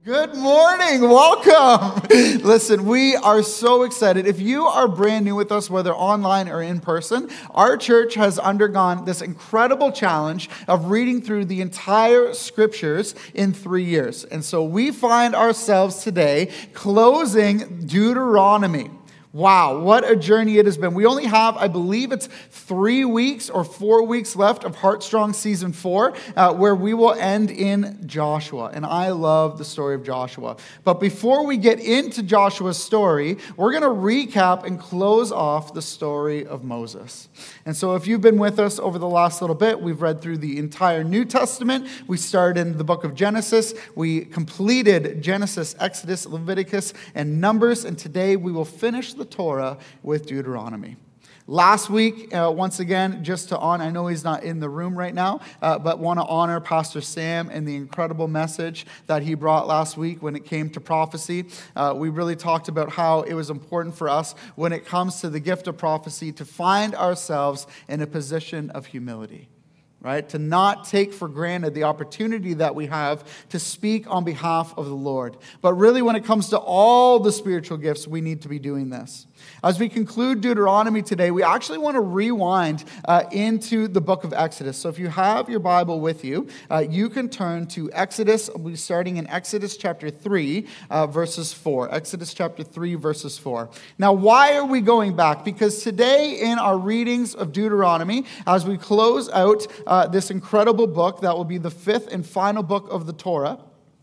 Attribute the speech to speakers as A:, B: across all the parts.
A: Good morning. Welcome. Listen, we are so excited. If you are brand new with us, whether online or in person, our church has undergone this incredible challenge of reading through the entire scriptures in 3 years. And so we find ourselves today closing Deuteronomy. Wow, what a journey it has been. We only have, I believe it's 3 weeks or 4 weeks left of Heartstrong Season 4, where we will end in Joshua. And I love the story of Joshua. But before we get into Joshua's story, we're going to recap and close off the story of Moses. And so if you've been with us over the last little bit, we've read through the entire New Testament. We started in the book of Genesis. We completed Genesis, Exodus, Leviticus, and Numbers. And today we will finish the Torah with Deuteronomy. Last week, once again, just to honor, I know he's not in the room right now, but want to honor Pastor Sam and the incredible message that he brought last week when it came to prophecy. We really talked about how it was important for us when it comes to the gift of prophecy to find ourselves in a position of humility. Right? To not take for granted the opportunity that we have to speak on behalf of the Lord. But really, when it comes to all the spiritual gifts, we need to be doing this. As we conclude Deuteronomy today, we actually want to rewind into the book of Exodus. So if you have your Bible with you, you can turn to Exodus. We'll be starting in Exodus chapter 3, verses 4. Exodus chapter 3, verses 4. Now, why are we going back? Because today in our readings of Deuteronomy, as we close out this incredible book that will be the fifth and final book of the Torah,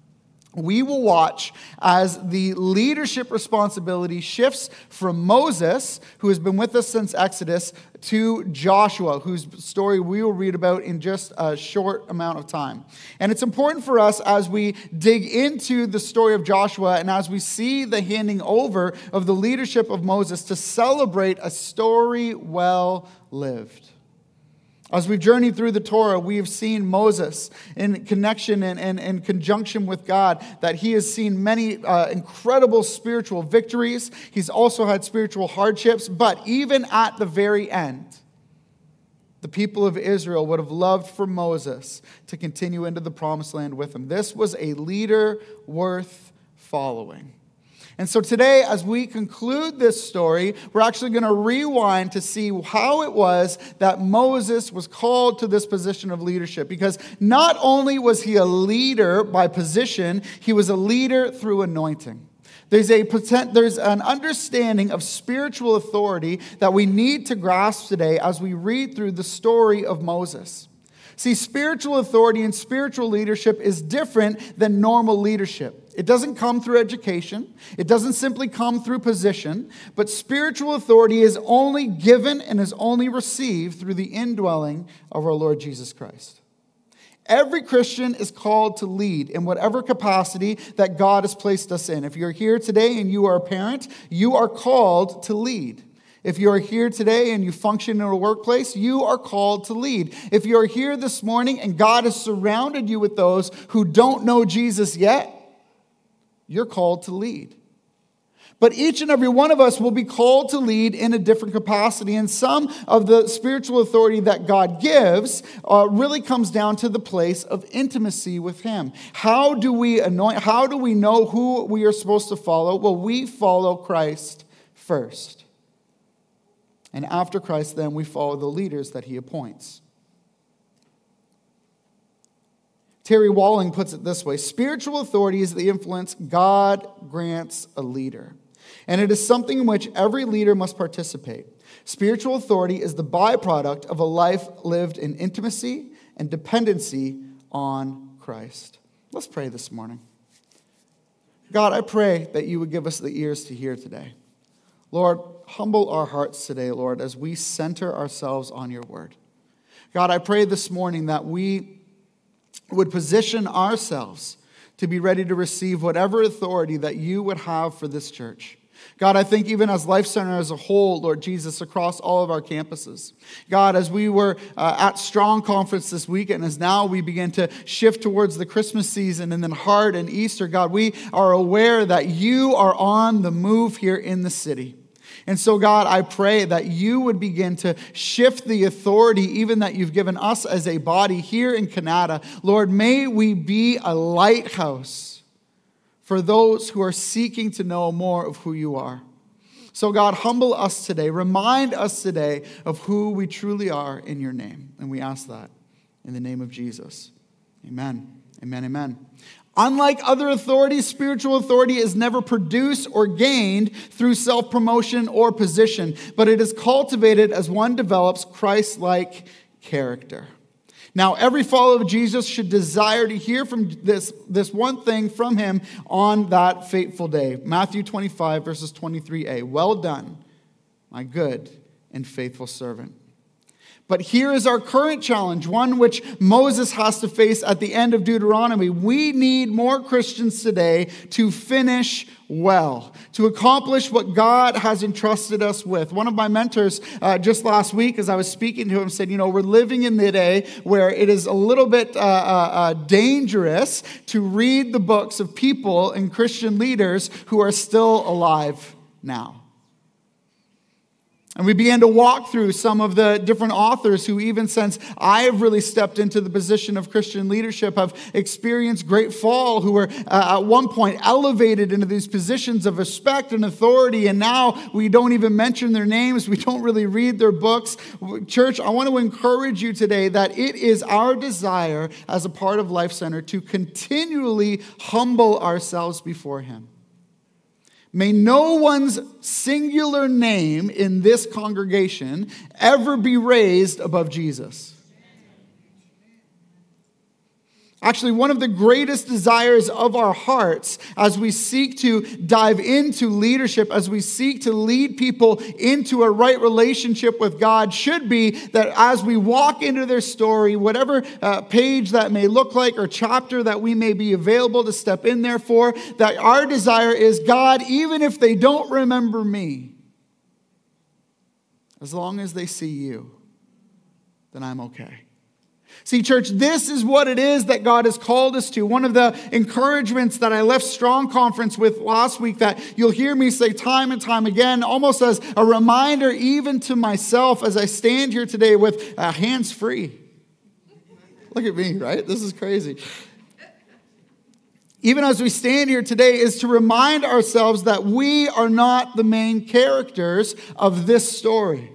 A: we will watch as the leadership responsibility shifts from Moses, who has been with us since Exodus, to Joshua, whose story we will read about in just a short amount of time. And it's important for us as we dig into the story of Joshua and as we see the handing over of the leadership of Moses to celebrate a story well lived. As we've journeyed through the Torah, we have seen Moses in connection and in conjunction with God, that he has seen many incredible spiritual victories. He's also had spiritual hardships, but even at the very end, the people of Israel would have loved for Moses to continue into the promised land with him. This was a leader worth following. And so today, as we conclude this story, we're actually going to rewind to see how it was that Moses was called to this position of leadership. Because not only was he a leader by position, he was a leader through anointing. There's an understanding of spiritual authority that we need to grasp today as we read through the story of Moses. See, spiritual authority and spiritual leadership is different than normal leadership. It doesn't come through education. It doesn't simply come through position. But spiritual authority is only given and is only received through the indwelling of our Lord Jesus Christ. Every Christian is called to lead in whatever capacity that God has placed us in. If you're here today and you are a parent, you are called to lead. If you're here today and you function in a workplace, you are called to lead. If you're here this morning and God has surrounded you with those who don't know Jesus yet, you're called to lead. But each and every one of us will be called to lead in a different capacity. And some of the spiritual authority that God gives really comes down to the place of intimacy with Him. How do we anoint? How do we know who we are supposed to follow? Well, we follow Christ first. And after Christ, then, we follow the leaders that He appoints. Terry Walling puts it this way: spiritual authority is the influence God grants a leader. And it is something in which every leader must participate. Spiritual authority is the byproduct of a life lived in intimacy and dependency on Christ. Let's pray this morning. God, I pray that you would give us the ears to hear today. Lord, humble our hearts today, Lord, as we center ourselves on your word. God, I pray this morning that we would position ourselves to be ready to receive whatever authority that you would have for this church. God, I think even as Life Center as a whole, Lord Jesus, across all of our campuses. God, as we were at Strong Conference this weekend, as now we begin to shift towards the Christmas season and then Heart and Easter, God, we are aware that you are on the move here in the city. And so, God, I pray that you would begin to shift the authority even that you've given us as a body here in Canada. Lord, may we be a lighthouse for those who are seeking to know more of who you are. So God, humble us today. Remind us today of who we truly are in your name. And we ask that in the name of Jesus. Amen. Amen. Amen. Unlike other authorities, spiritual authority is never produced or gained through self-promotion or position, but it is cultivated as one develops Christ-like character. Now, every follower of Jesus should desire to hear from this one thing from him on that fateful day. Matthew 25, verses 23a. Well done, my good and faithful servant. But here is our current challenge, one which Moses has to face at the end of Deuteronomy. We need more Christians today to finish well, to accomplish what God has entrusted us with. One of my mentors just last week, as I was speaking to him, said, we're living in the day where it is a little bit dangerous to read the books of people and Christian leaders who are still alive now. And we began to walk through some of the different authors who, even since I have really stepped into the position of Christian leadership, have experienced great fall, who were at one point elevated into these positions of respect and authority, and now we don't even mention their names. We don't really read their books. Church, I want to encourage you today that it is our desire as a part of Life Center to continually humble ourselves before him. May no one's singular name in this congregation ever be raised above Jesus. Actually, one of the greatest desires of our hearts as we seek to dive into leadership, as we seek to lead people into a right relationship with God, should be that as we walk into their story, whatever page that may look like or chapter that we may be available to step in there for, that our desire is, God, even if they don't remember me, as long as they see you, then I'm okay. See, church, this is what it is that God has called us to. One of the encouragements that I left Strong Conference with last week that you'll hear me say time and time again, almost as a reminder even to myself as I stand here today with hands free. Look at me, right? This is crazy. Even as we stand here today, is to remind ourselves that we are not the main characters of this story.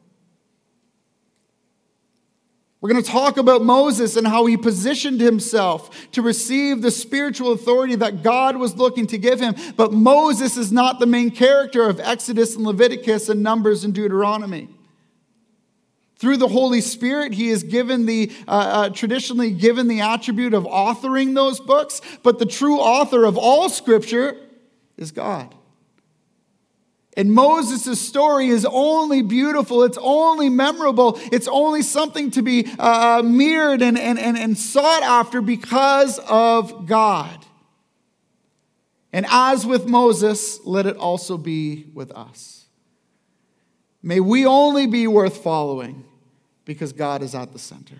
A: We're going to talk about Moses and how he positioned himself to receive the spiritual authority that God was looking to give him. But Moses is not the main character of Exodus and Leviticus and Numbers and Deuteronomy. Through the Holy Spirit, he is given traditionally given the attribute of authoring those books. But the true author of all Scripture is God. And Moses' story is only beautiful, it's only memorable, it's only something to be mirrored and sought after because of God. And as with Moses, let it also be with us. May we only be worth following because God is at the center.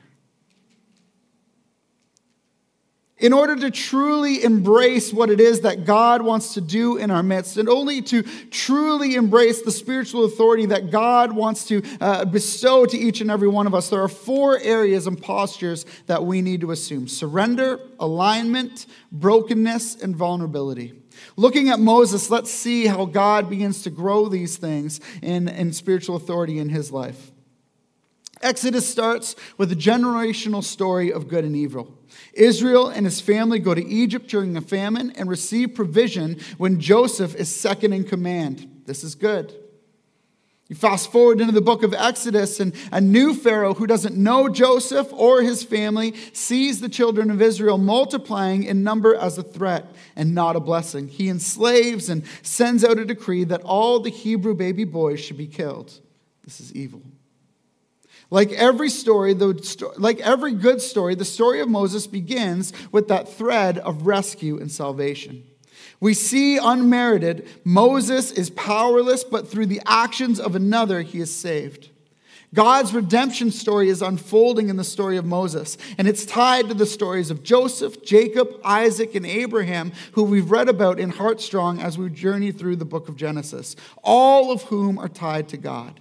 A: In order to truly embrace what it is that God wants to do in our midst, and only to truly embrace the spiritual authority that God wants to bestow to each and every one of us, there are 4 areas and postures that we need to assume: surrender, alignment, brokenness, and vulnerability. Looking at Moses, let's see how God begins to grow these things in spiritual authority in his life. Exodus starts with a generational story of good and evil. Israel and his family go to Egypt during a famine and receive provision when Joseph is second in command. This is good. You fast forward into the book of Exodus, and a new Pharaoh who doesn't know Joseph or his family sees the children of Israel multiplying in number as a threat and not a blessing. He enslaves and sends out a decree that all the Hebrew baby boys should be killed. This is evil. Like every good story, the story of Moses begins with that thread of rescue and salvation. We see unmerited, Moses is powerless, but through the actions of another, he is saved. God's redemption story is unfolding in the story of Moses, and it's tied to the stories of Joseph, Jacob, Isaac, and Abraham, who we've read about in Heartstrong as we journey through the book of Genesis, all of whom are tied to God.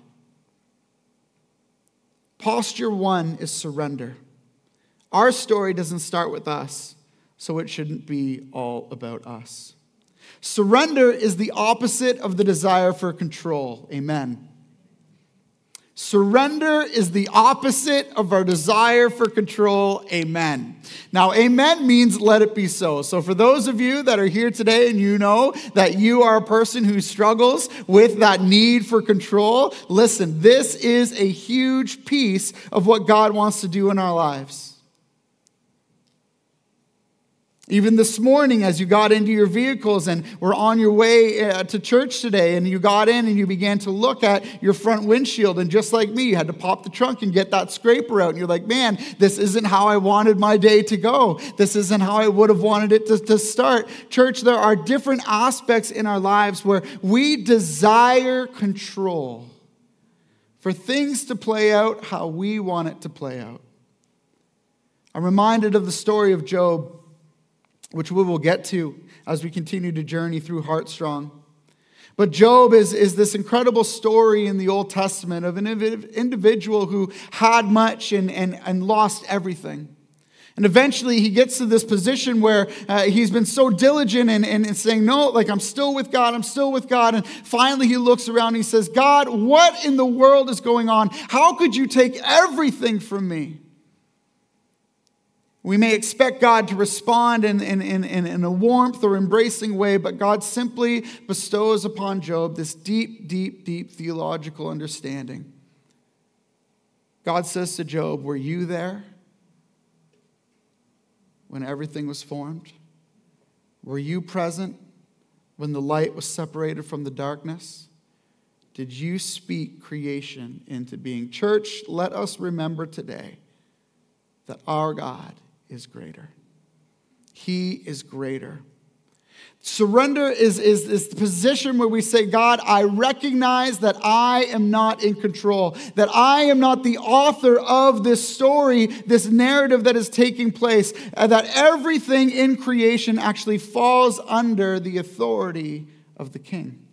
A: Posture 1 is surrender. Our story doesn't start with us, so it shouldn't be all about us. Surrender is the opposite of the desire for control. Amen. Surrender is the opposite of our desire for control. Amen. Now, amen means let it be so. So for those of you that are here today and you know that you are a person who struggles with that need for control, listen, this is a huge piece of what God wants to do in our lives. Even this morning, as you got into your vehicles and were on your way to church today, and you got in and you began to look at your front windshield, and just like me, you had to pop the trunk and get that scraper out. And you're like, man, this isn't how I wanted my day to go. This isn't how I would have wanted it to start. Church, there are different aspects in our lives where we desire control for things to play out how we want it to play out. I'm reminded of the story of Job, which we will get to as we continue to journey through Heartstrong. But Job is this incredible story in the Old Testament of an individual who had much and lost everything. And eventually he gets to this position where he's been so diligent and saying, no, like I'm still with God, I'm still with God. And finally he looks around and he says, God, what in the world is going on? How could you take everything from me? We may expect God to respond in a warmth or embracing way, but God simply bestows upon Job this deep, deep, deep theological understanding. God says to Job, were you there when everything was formed? Were you present when the light was separated from the darkness? Did you speak creation into being? Church, let us remember today that our God is greater. He is greater. Surrender is the position where we say, God, I recognize that I am not in control, that I am not the author of this story, this narrative that is taking place, that everything in creation actually falls under the authority of the King.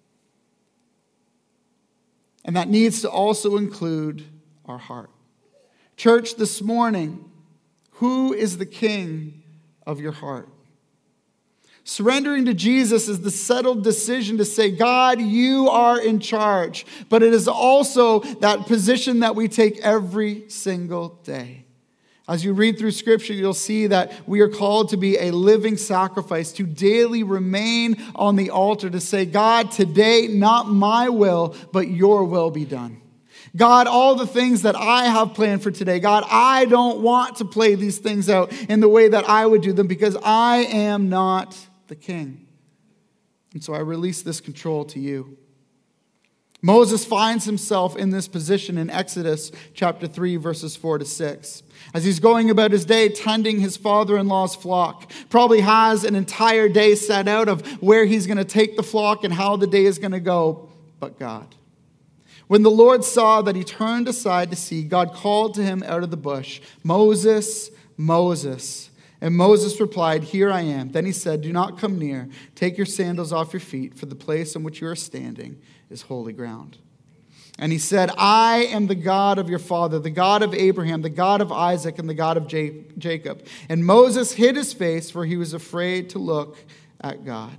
A: And that needs to also include our heart. Church, this morning, who is the king of your heart? Surrendering to Jesus is the settled decision to say, God, you are in charge. But it is also that position that we take every single day. As you read through Scripture, you'll see that we are called to be a living sacrifice, to daily remain on the altar, to say, God, today, not my will, but your will be done. God, all the things that I have planned for today, God, I don't want to play these things out in the way that I would do them because I am not the king. And so I release this control to you. Moses finds himself in this position in Exodus chapter 3, verses 4 to 6. As he's going about his day tending his father-in-law's flock, probably has an entire day set out of where he's going to take the flock and how the day is going to go, but God. When the Lord saw that he turned aside to see, God called to him out of the bush, Moses, Moses. And Moses replied, here I am. Then he said, do not come near. Take your sandals off your feet, for the place on which you are standing is holy ground. And he said, I am the God of your father, the God of Abraham, the God of Isaac, and the God of Jacob. And Moses hid his face, for he was afraid to look at God.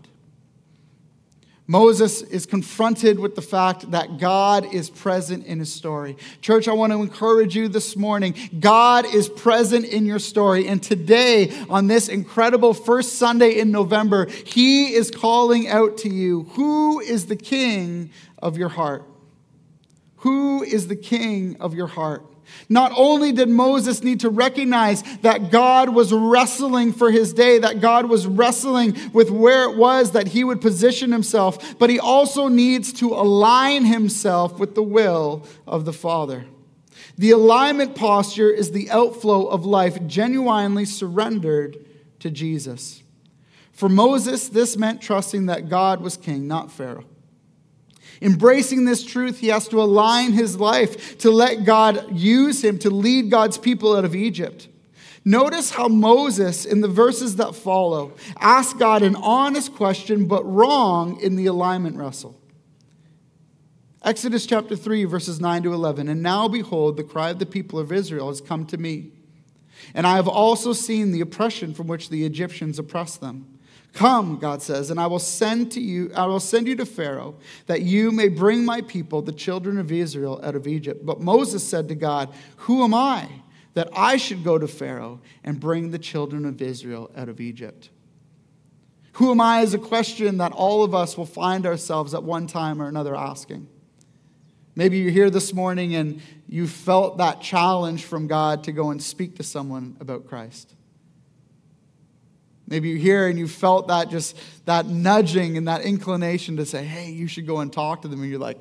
A: Moses is confronted with the fact that God is present in his story. Church, I want to encourage you this morning. God is present in your story. And today, on this incredible first Sunday in November, he is calling out to you, who is the king of your heart? Who is the king of your heart? Not only did Moses need to recognize that God was wrestling for his day, that God was wrestling with where it was that he would position himself, but he also needs to align himself with the will of the Father. The alignment posture is the outflow of life genuinely surrendered to Jesus. For Moses, this meant trusting that God was king, not Pharaoh. Embracing this truth, he has to align his life to let God use him to lead God's people out of Egypt. Notice how Moses, in the verses that follow, asks God an honest question, but wrong in the alignment wrestle. Exodus chapter 3, verses 9 to 11. And now behold, the cry of the people of Israel has come to me. And I have also seen the oppression from which the Egyptians oppress them. Come, God says, and I will send you to Pharaoh, that you may bring my people, the children of Israel, out of Egypt. But Moses said to God, who am I, that I should go to Pharaoh and bring the children of Israel out of Egypt? Who am I is a question that all of us will find ourselves at one time or another asking. Maybe you're here this morning and you felt that challenge from God to go and speak to someone about Christ. Maybe you're here and you felt that nudging and that inclination to say, hey, you should go and talk to them. And you're like,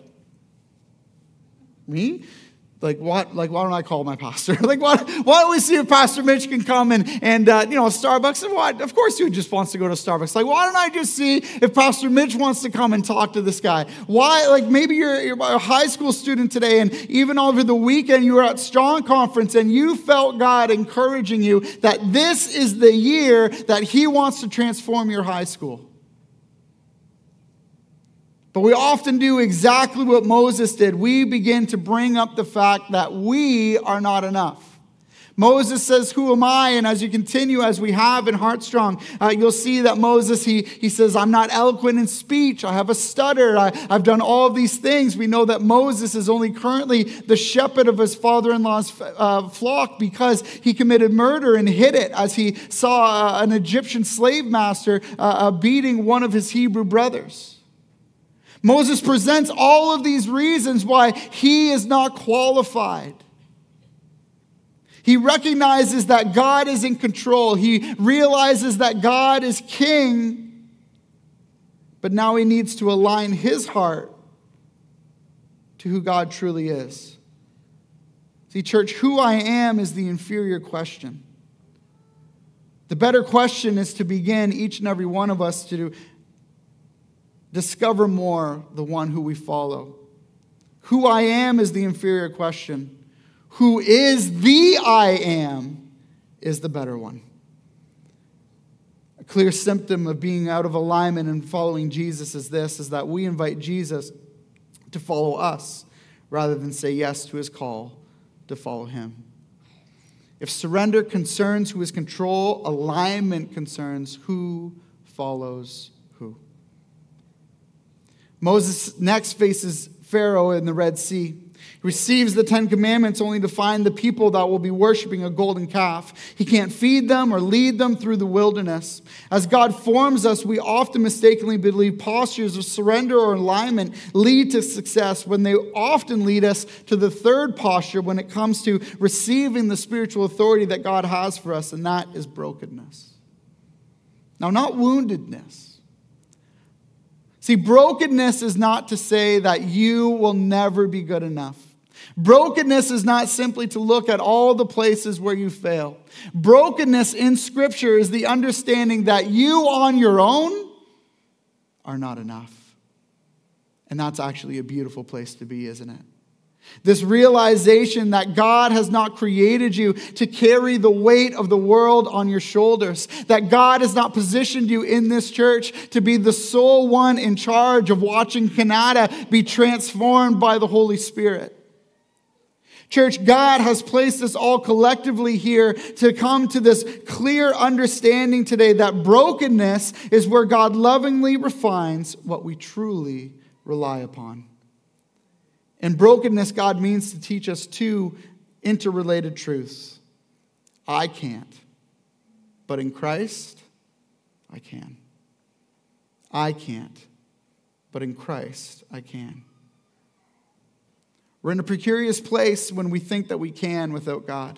A: me? Like, what? Like, why don't I call my pastor? Like, why don't we see if Pastor Mitch can come and Starbucks? And what? Of course he just wants to go to Starbucks. Like, why don't I just see if Pastor Mitch wants to come and talk to this guy? Why? Like, maybe you're a high school student today, and even over the weekend you were at Strong Conference, and you felt God encouraging you that this is the year that he wants to transform your high school. But we often do exactly what Moses did. We begin to bring up the fact that we are not enough. Moses says, who am I? And as you continue, as we have in Heartstrong, you'll see that Moses, he says, I'm not eloquent in speech. I have a stutter. I've done all of these things. We know that Moses is only currently the shepherd of his father-in-law's flock because he committed murder and hid it as he saw an Egyptian slave master beating one of his Hebrew brothers. Moses presents all of these reasons why he is not qualified. He recognizes that God is in control. He realizes that God is king, but now he needs to align his heart to who God truly is. See, church, who I am is the inferior question. The better question is to begin, each and every one of us, to discover more the one who we follow. Who I am is the inferior question. Who is the I am is the better one. A clear symptom of being out of alignment and following Jesus is that we invite Jesus to follow us rather than say yes to his call to follow him. If surrender concerns who is control, alignment concerns who follows who. Moses next faces Pharaoh in the Red Sea. He receives the 10 Commandments only to find the people that will be worshiping a golden calf. He can't feed them or lead them through the wilderness. As God forms us, we often mistakenly believe postures of surrender or alignment lead to success when they often lead us to the third posture when it comes to receiving the spiritual authority that God has for us, and that is brokenness. Now, not woundedness. See, brokenness is not to say that you will never be good enough. Brokenness is not simply to look at all the places where you fail. Brokenness in Scripture is the understanding that you on your own are not enough. And that's actually a beautiful place to be, isn't it? This realization that God has not created you to carry the weight of the world on your shoulders. That God has not positioned you in this church to be the sole one in charge of watching Canada be transformed by the Holy Spirit. Church, God has placed us all collectively here to come to this clear understanding today that brokenness is where God lovingly refines what we truly rely upon. In brokenness, God means to teach us two interrelated truths. I can't, but in Christ, I can. I can't, but in Christ, I can. We're in a precarious place when we think that we can without God.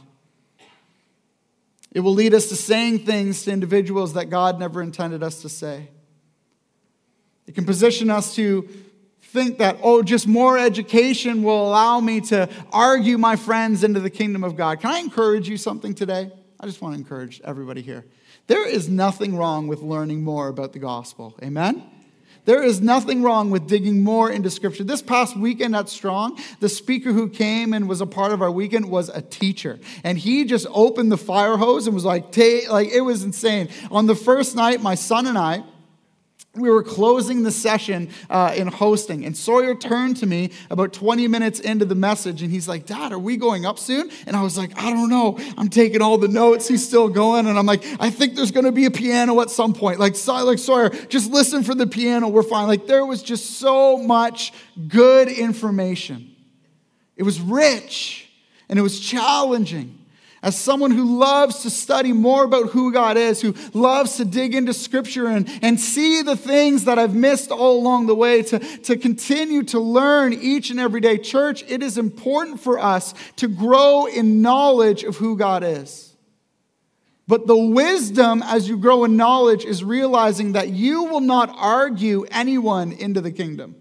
A: It will lead us to saying things to individuals that God never intended us to say. It can position us to think that, just more education will allow me to argue my friends into the kingdom of God. Can I encourage you something today? I just want to encourage everybody here. There is nothing wrong with learning more about the gospel. Amen? There is nothing wrong with digging more into Scripture. This past weekend at Strong, the speaker who came and was a part of our weekend was a teacher. And he just opened the fire hose and was like it was insane. On the first night, my son and I, we were closing the session in hosting, and Sawyer turned to me about 20 minutes into the message, and he's like, "Dad, are we going up soon?" And I was like, "I don't know. I'm taking all the notes." He's still going, and I'm like, "I think there's going to be a piano at some point. Like Sawyer, just listen for the piano. We're fine." Like, there was just so much good information. It was rich, and it was challenging. As someone who loves to study more about who God is, who loves to dig into Scripture and see the things that I've missed all along the way, to continue to learn each and every day. Church, it is important for us to grow in knowledge of who God is. But the wisdom as you grow in knowledge is realizing that you will not argue anyone into the kingdom.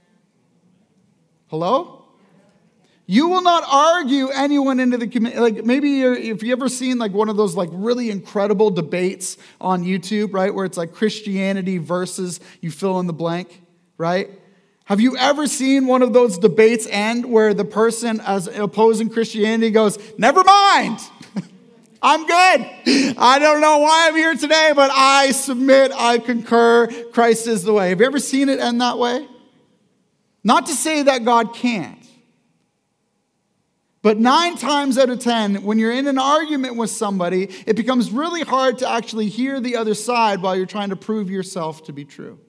A: Hello? You will not argue anyone into the community. Like, maybe if you ever seen like one of those like really incredible debates on YouTube, right? Where it's like Christianity versus you fill in the blank, right? Have you ever seen one of those debates end where the person as opposing Christianity goes, "Never mind. I'm good. I don't know why I'm here today, but I submit, I concur, Christ is the way." Have you ever seen it end that way? Not to say that God can't. But 9 times out of 10, when you're in an argument with somebody, it becomes really hard to actually hear the other side while you're trying to prove yourself to be true.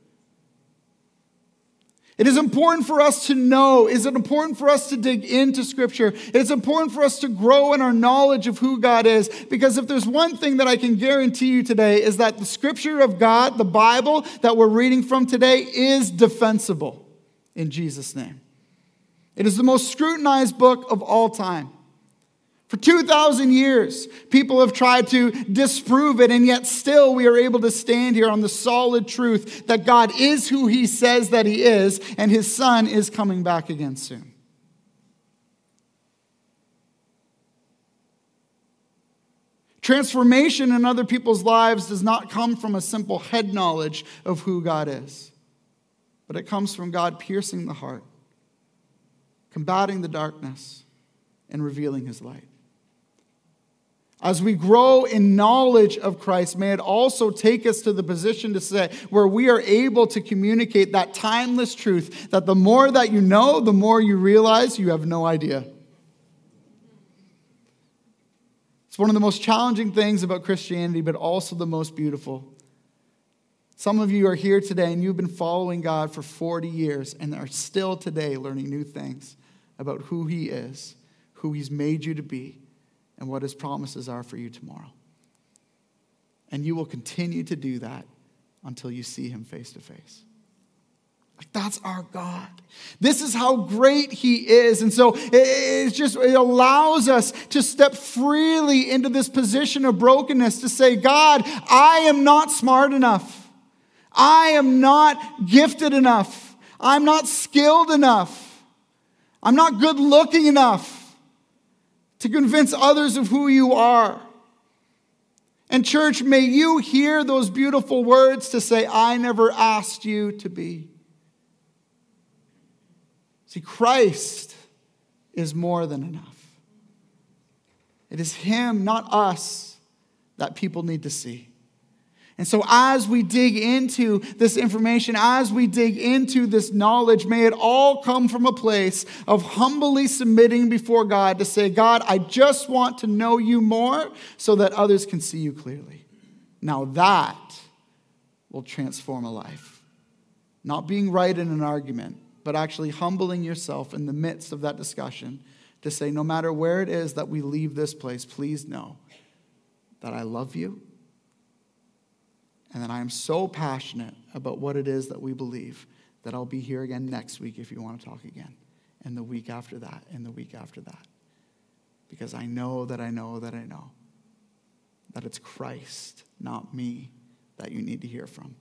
A: It is important for us to know. Is it important for us to dig into Scripture? It's important for us to grow in our knowledge of who God is. Because if there's one thing that I can guarantee you today is that the Scripture of God, the Bible that we're reading from today, is defensible in Jesus' name. It is the most scrutinized book of all time. For 2,000 years, people have tried to disprove it, and yet still we are able to stand here on the solid truth that God is who He says that He is, and His Son is coming back again soon. Transformation in other people's lives does not come from a simple head knowledge of who God is, but it comes from God piercing the heart, combating the darkness, and revealing His light. As we grow in knowledge of Christ, may it also take us to the position to say where we are able to communicate that timeless truth that the more that you know, the more you realize you have no idea. It's one of the most challenging things about Christianity, but also the most beautiful. Some of you are here today and you've been following God for 40 years and are still today learning new things about who He is, who He's made you to be, and what His promises are for you tomorrow. And you will continue to do that until you see Him face to face. Like, that's our God. This is how great He is. And so it allows us to step freely into this position of brokenness to say, God, I am not smart enough. I am not gifted enough. I'm not skilled enough. I'm not good looking enough to convince others of who You are. And church, may you hear those beautiful words to say, I never asked you to be. See, Christ is more than enough. It is Him, not us, that people need to see. And so as we dig into this information, as we dig into this knowledge, may it all come from a place of humbly submitting before God to say, God, I just want to know You more so that others can see You clearly. Now that will transform a life. Not being right in an argument, but actually humbling yourself in the midst of that discussion to say, no matter where it is that we leave this place, please know that I love You. And that I am so passionate about what it is that we believe that I'll be here again next week if you want to talk again. And the week after that, and the week after that. Because I know that I know that I know that it's Christ, not me, that you need to hear from.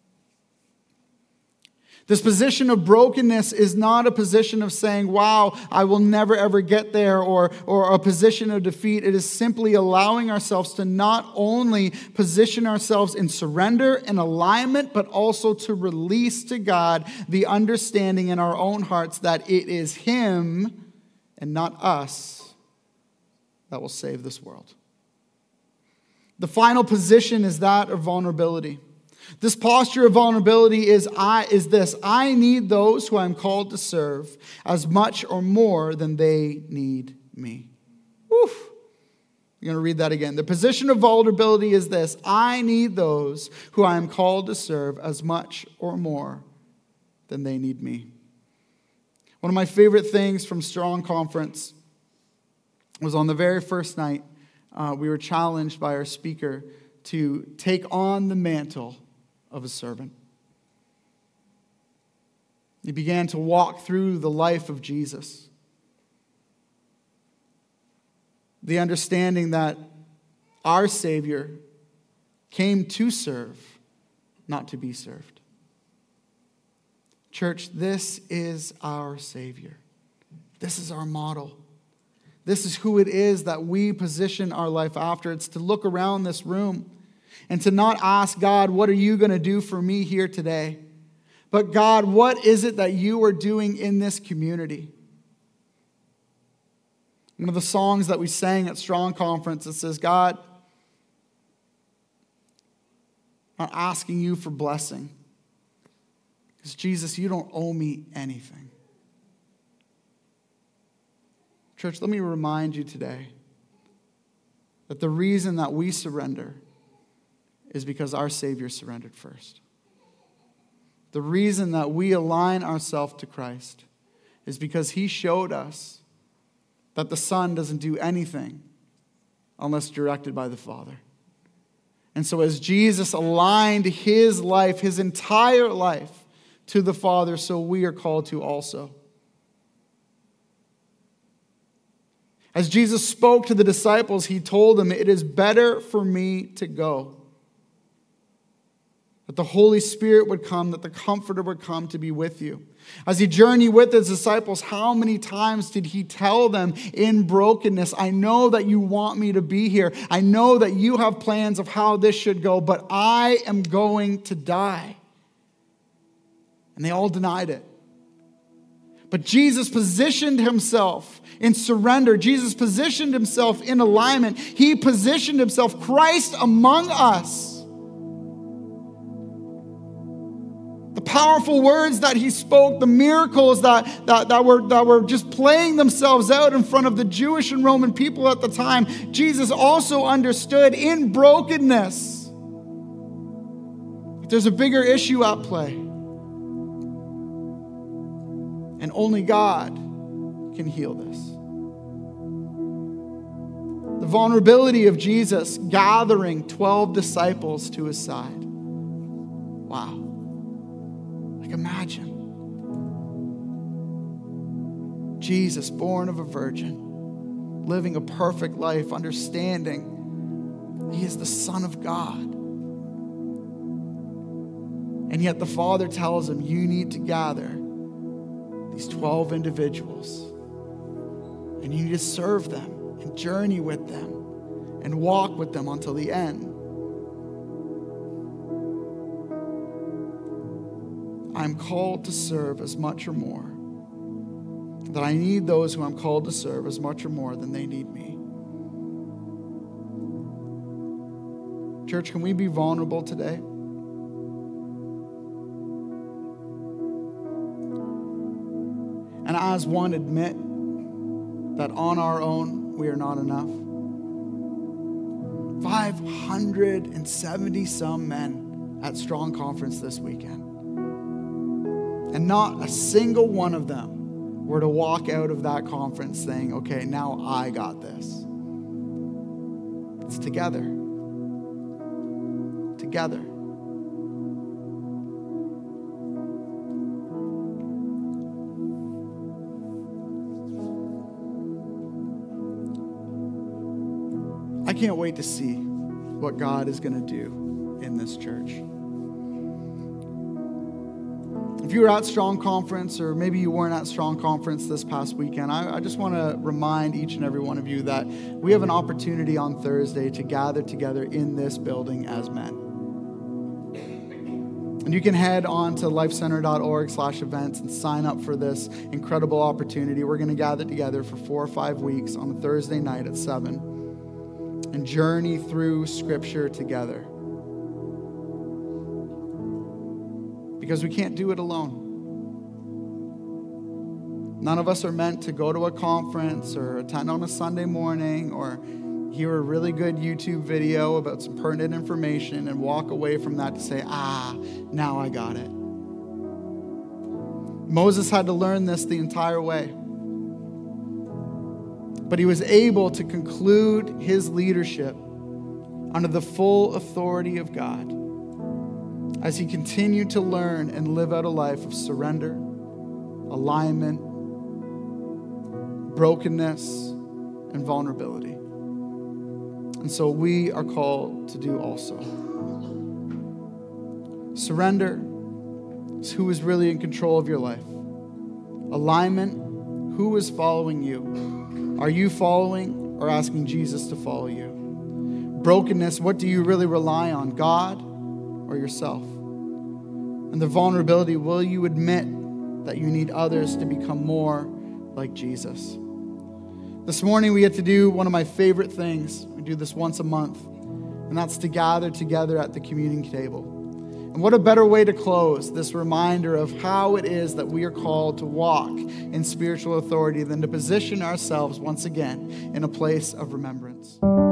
A: This position of brokenness is not a position of saying, wow, I will never ever get there, or a position of defeat. It is simply allowing ourselves to not only position ourselves in surrender and alignment, but also to release to God the understanding in our own hearts that it is Him and not us that will save this world. The final position is that of vulnerability. This posture of vulnerability is this: I need those who I'm called to serve as much or more than they need me. Woof. I'm going to read that again. The position of vulnerability is this: I need those who I am called to serve as much or more than they need me. One of my favorite things from Strong Conference was on the very first night, we were challenged by our speaker to take on the mantle of a servant. He began to walk through the life of Jesus. The understanding that our Savior came to serve, not to be served. Church, this is our Savior. This is our model. This is who it is that we position our life after. It's to look around this room and to not ask God, what are you going to do for me here today? But God, what is it that you are doing in this community? One of the songs that we sang at Strong Conference, it says, God, I'm asking you for blessing. Because Jesus, you don't owe me anything. Church, let me remind you today that the reason that we surrender is because our Savior surrendered first. The reason that we align ourselves to Christ is because He showed us that the Son doesn't do anything unless directed by the Father. And so as Jesus aligned His life, His entire life, to the Father, so we are called to also. As Jesus spoke to the disciples, He told them, it is better for me to go. That the Holy Spirit would come, that the Comforter would come to be with you. As He journeyed with His disciples, how many times did He tell them in brokenness, I know that you want me to be here. I know that you have plans of how this should go, but I am going to die. And they all denied it. But Jesus positioned Himself in surrender. Jesus positioned Himself in alignment. He positioned Himself, Christ among us. The powerful words that He spoke, the miracles that were just playing themselves out in front of the Jewish and Roman people at the time, Jesus also understood in brokenness that there's a bigger issue at play. And only God can heal this. The vulnerability of Jesus gathering 12 disciples to His side. Wow. Like imagine. Jesus, born of a virgin, living a perfect life, understanding He is the Son of God. And yet the Father tells Him, you need to gather these 12 individuals, and you need to serve them and journey with them and walk with them until the end. I'm called to serve as much or more. That I need those who I'm called to serve as much or more than they need me. Church, can we be vulnerable today? And as one, admit that on our own, we are not enough. 570 some men at Strong Conference this weekend. And not a single one of them were to walk out of that conference saying, okay, now I got this. It's together. Together. I can't wait to see what God is going to do in this church. If you were at Strong Conference, or maybe you weren't at Strong Conference this past weekend, I just want to remind each and every one of you that we have an opportunity on Thursday to gather together in this building as men. And you can head on to lifecenter.org/events and sign up for this incredible opportunity. We're going to gather together for 4 or 5 weeks on a Thursday night at 7 and journey through Scripture together. because we can't do it alone. None of us are meant to go to a conference or attend on a Sunday morning or hear a really good YouTube video about some pertinent information and walk away from that to say, now I got it. Moses had to learn this the entire way. But he was able to conclude his leadership under the full authority of God as he continued to learn and live out a life of surrender, alignment, brokenness, and vulnerability. And so we are called to do also. Surrender is who is really in control of your life. Alignment, who is following you? Are you following or asking Jesus to follow you? Brokenness, what do you really rely on, God or yourself? And the vulnerability, will you admit that you need others to become more like Jesus? This morning we get to do one of my favorite things. We do this once a month, and that's to gather together at the communion table. And what a better way to close this reminder of how it is that we are called to walk in spiritual authority than to position ourselves once again in a place of remembrance.